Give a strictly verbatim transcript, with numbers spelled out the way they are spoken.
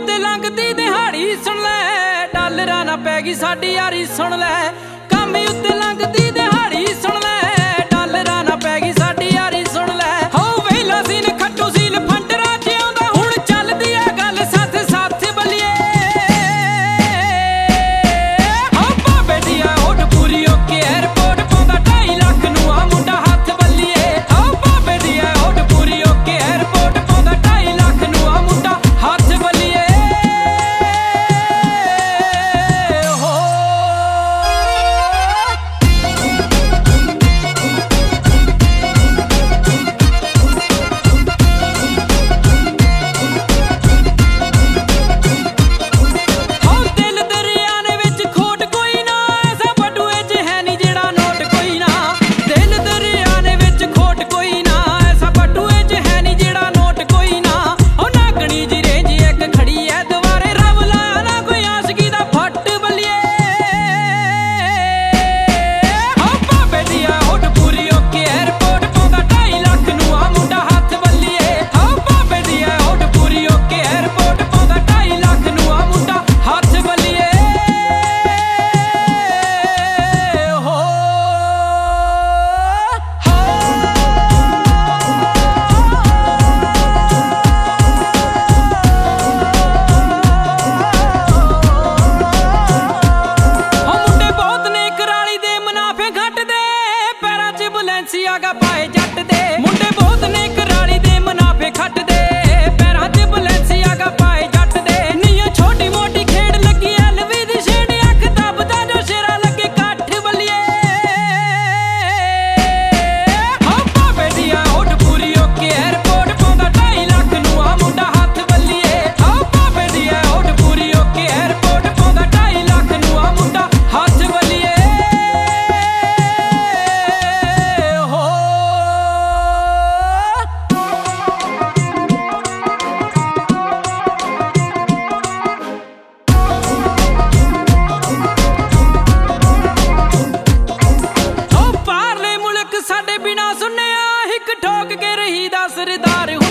उत्ते लंघदी दिहाड़ी सुन लै डालरां ना पै गई साडी यारी सुन लै कामी उत्ते लंघदी दिहाड़ी सुन लै डालरां ना पै गई साडी यारी सुन लै हो वेला सीन खट्टू सील फंडरा जिउंदा हुण चलदी आ गल साथ साथ बलिए हो बाबे दी आ होठ पूरी ओके एयरपोर्ट पाउंदा ढाई लाख नूं आ मुंडा हत्थ बलिए हो बाबे दी आ होठ पूरी ओके एयरपोर्ट पाउंदा ढाई लाख नूं आ मुंडा हत्थ बलिए हो बलेंसियागा पाए जट दे मुंडे बहुत ने कराली दे मुनाफे खट दे पैरां च बलेंसियागा पाए जट दे नीया छोटी मोटी खेड़ लगी एलवी दी छेड़ अख दबदा जो शेरा लगे काठ बलिए हो बाबे दी आ होठ पूरी ओके एयरपोर्ट पाउंदा ढाई लाख नूं आ मुंडा हत्थ बलिए हो बाबे दी आ होठ पूरी ओके एयरपोर्ट पाउंदा ढाई लाख नूं आ मुंडा हत्थ बलिए साडे बिना सुनिया हिक ठोक के रही दा सरदार।